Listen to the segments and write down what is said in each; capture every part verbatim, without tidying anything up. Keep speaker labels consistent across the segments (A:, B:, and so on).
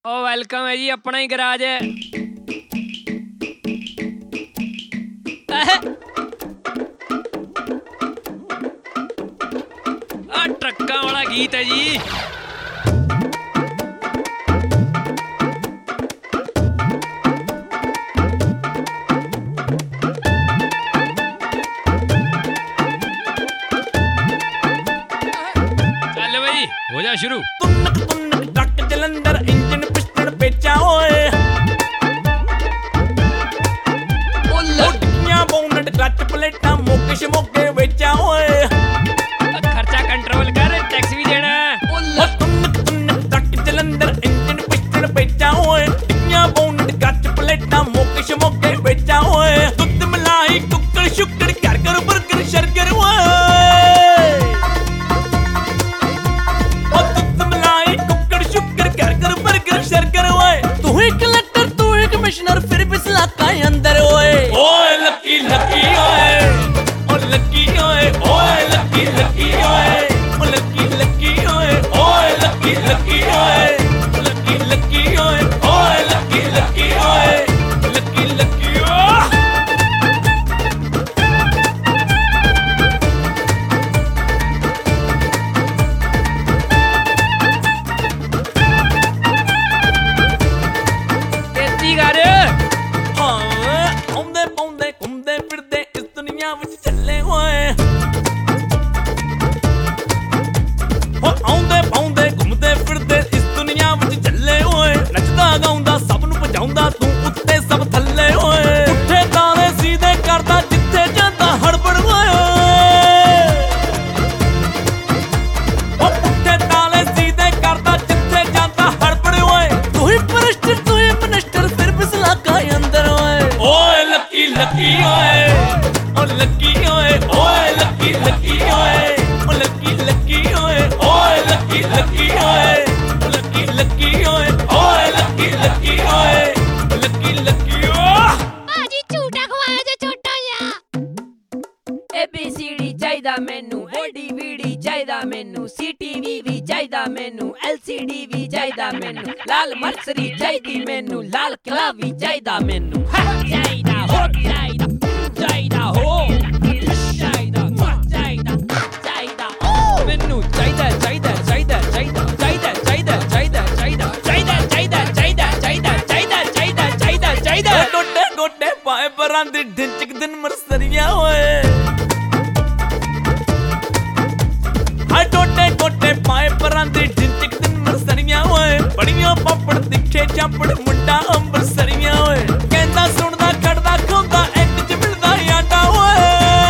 A: ਉਹ ਵੈਲਕਮ ਹੈ ਜੀ, ਆਪਣਾ ਹੀ ਗਰਾਜ ਹੈ। ਆ ਟਰੱਕਾਂ ਵਾਲਾ ਗੀਤ ਹੈ ਜੀ। ਚੱਲ ਬਈ ਹੋ ਜਾ ਸ਼ੁਰੂ।
B: ਤੁਨਕ ਤੁਨਕ ਟਰੱਕ ਜਲੰਧਰ ਇੰਜਨ ਪਿਸਟਨ ਵੇਚਾਂ ਓਏ, ਉੱਡੀਆਂ ਬੋਨਟ ਕਲੱਚ ਪਲੇਟਾਂ ਮੋਕੇ ਸ਼ਮੋਕੇ ਵੇਚਾਂ ਓਏ।
A: ਖਰਚਾ ਕੰਟਰੋਲ ਕਰ, ਟੈਕਸ ਵੀ ਦੇਣਾ।
B: ਤੁਨਕ ਤੁਨਕ ਟਰੱਕ ਜਲੰਧਰ ਇੰਜਨ ਪਿਸਟਨ ਵੇਚਾਂ ਓਏ, ਉੱਡੀਆਂ ਬੋਨਟ ਕਲੱਚ ਪਲੇਟਾਂ ਮੋਕੇ ਸ਼ਮੋਕੇ ਵੇਚਾਂ ਓਏ। ਦੁੱਧ ਮਲਾਈ ਕੁੱਕੜ ਸ਼ੁੱਕੜ ਘਰ ਘਰ ਬਰਗਰ ਸ਼ਰਗਰ ਓਏ। कमिश्नर फिर भी इलाका अंदर ओए ओए लकी लकी ओए ओ लकी ओए ओए लकी लकी ओए ओ लकी लकी ओए ओए लकी लकी ओए लकी लकी ओए ओए लकी लकी ओए लकी लकी ਚੱਲੇ ਹੋਏ ਹੋ ਆਉਂਦੇ ਪਾਉਂਦੇ ਘੁੰਮਦੇ ਫਿਰਦੇ ਇਸ ਦੁਨੀਆ ਵਿੱਚ ਚੱਲੇ ਹੋਏ। ਨੱਚਦਾ ਗਾਉਂਦਾ ਸਭ ਨੂੰ ਭਜਾਉਂਦਾ ਤੂੰ ਉੱਤੇ ਸਭ ਥੱਲੇ ਹੋਏ। ਉੱਠੇ ਤਾਰੇ ਸੀਧੇ ਕਰਦਾ ਜਿੱਥੇ ਜਾਂਦਾ ਹੜਬੜ ਹੋਏ। ਉਹ ਉੱਠੇ ਤਾਰੇ ਸੀਧੇ ਕਰਦਾ ਜਿੱਥੇ ਜਾਂਦਾ ਹੜਬੜ ਹੋਏ। ਤੂੰ ਹੀ ਪਰਸਟਰ ਤੂੰ ਹੀ ਮਨਿਸਟਰ ਫਿਰ ਵੀ ਇਲਾਕਾ ਅੰਦਰ ਹੋਏ ਓਏ ਲੱਕੀ ਲੱਕੀ ਓਏ ओ लकी ओए ओए लकी लकी ओए ओ लकी लकी ओए ओए लकी लकी ओए ओ लकी लकी ओए ओए लकी लकी ओए लकी लकी ओ
C: ਭਾਜੀ ਝੂਟਾ ਖਵਾਇਆ ਜੇ ਛੋਟਾ ਜਿਹਾ।
D: ਏ ਬੀ ਸੀ ਡੀ ਚਾਹੀਦਾ ਮੈਨੂੰ, ਓ ਡੀ ਵੀ ਡੀ ਚਾਹੀਦਾ ਮੈਨੂੰ, ਸੀ ਟੀ ਵੀ ਵੀ ਚਾਹੀਦਾ ਮੈਨੂੰ, ਐਲ ਸੀ ਡੀ ਵੀ ਚਾਹੀਦਾ ਮੈਨੂੰ, ਲਾਲ ਮਰਸਰੀ ਚਾਹੀਦੀ ਮੈਨੂੰ, ਲਾਲ ਕਿਲਾ ਵੀ ਚਾਹੀਦਾ ਮੈਨੂੰ। ਚਾਹੀਦਾ ਹੋ ਚਾਹੀਦਾ ਚਾਹੀਦਾ ਹੋ ਚਾਹੀਦਾ ਚਾਹੀਦਾ ਚਾਹੀਦਾ ਓ ਮੈਨੂੰ ਚਾਹੀਦਾ ਚਾਹੀਦਾ ਚਾਹੀਦਾ ਚਾਹੀਦਾ ਚਾਹੀਦਾ ਚਾਹੀਦਾ ਚਾਹੀਦਾ ਚਾਹੀਦਾ ਚਾਹੀਦਾ ਚਾਹੀਦਾ ਚਾਹੀਦਾ ਚਾਹੀਦਾ ਚਾਹੀਦਾ ਚਾਹੀਦਾ ਚਾਹੀਦਾ ਚਾਹੀਦਾ
B: ਗੋਡੇ ਗੋਡੇ ਪਾਏ ਪਰਾਂ ਦੀ ਢਿੰਚਕ ਦਿਨ ਮਰਸਰੀਆਂ ਹੋਏ। ਹਾਏ ਟੋਟੇ ਗੋਡੇ ਪਾਏ ਪਰਾਂ ਦੀ ਢਿੰਚਕ ਦਿਨ ਮਰਸਰੀਆਂ ਹੋਏ। ਬੜੀਆਂ ਪਾਪੜ ਤਿੱਖੇ ਚਾਪੜ ਮੁੰਡਾ ਅੰਬਰਸਰੀਆਂ ਹੋਏ। ਕਹਿੰਦਾ ਸੁਣਦਾ ਖੜਦਾ ਖੋਂਦਾ ਐਂਡ ਚ ਮਿਲਦਾ ਆਟਾ ਓਏ।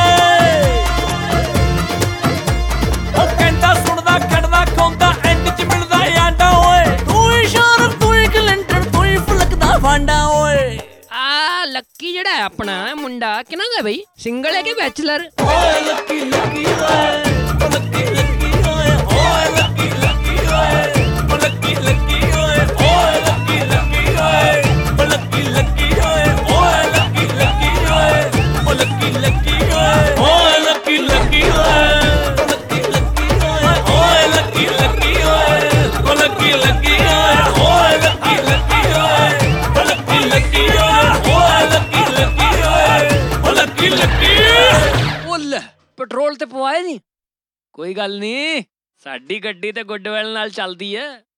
B: ਉਹ ਕਹਿੰਦਾ ਸੁਣਦਾ ਖੜਦਾ ਖੋਂਦਾ ਐਂਡ ਚ ਮਿਲਦਾ ਆਟਾ ਓਏ। ਤੂੰ ਹੀ ਸ਼ਾਰਕ ਤੂੰ ਹੀ ਕਲੰਟਰ ਤੂੰ ਹੀ ਫਲਕ ਦਾ ਫਾਂਡਾ ਓਏ।
D: ਆ ਲੱਕੀ ਜਿਹੜਾ ਹੈ ਆਪਣਾ ਮੁੰਡਾ ਕਿਹਨਾਂ ਦਾ ਬਈ, ਸਿੰਗਲ ਹੈ ਕਿ ਬੈਚਲਰ?
B: ਓਏ ਲੱਕੀ ਲੱਕੀ ਓਏ ਓ ਲੱਕੀ ਲੱਕੀ ਓਏ ਓਏ ਲੱਕੀ ਲੱਕੀ ਓਏ ਓ ਲੱਕੀ ਲੱਕੀ ਓਏ ਓਏ ਲੱਕੀ ਲੱਕੀ ਓਏ ਓ ਲੱਕੀ ਲੱਕੀ ਓਏ ਓਏ ਲੱਕੀ ਲੱਕੀ ਓਏ ਓ ਲੱਕੀ ਲੱਕੀ ਓਏ ਓਏ ਲੱਕੀ ਲੱਕੀ ਓਏ ਓ ਲੱਕੀ ਲੱਕੀ ਓਏ ਓਏ ਲੱਕੀ ਲੱਕੀ ਓਏ ਓ ਲੱਕੀ ਲੱਕੀ ਓਏ ਓਏ ਲੱਕੀ ਲੱਕੀ ਓਏ ਓ ਲੱਕੀ ਲੱਕੀ ਓਏ ਓਏ ਲੱਕੀ ਲੱਕੀ ਓਏ ਓ ਲੱਕੀ ਲੱਕੀ
A: ਉਹ ਲੈ ਪੈਟਰੋਲ ਤੇ ਪਵਾਏ ਨਹੀਂ, ਕੋਈ ਗੱਲ ਨਹੀਂ, ਸਾਡੀ ਗੱਡੀ ਤੇ ਗੁੱਡਵੈਲ ਨਾਲ ਚੱਲਦੀ ਹੈ।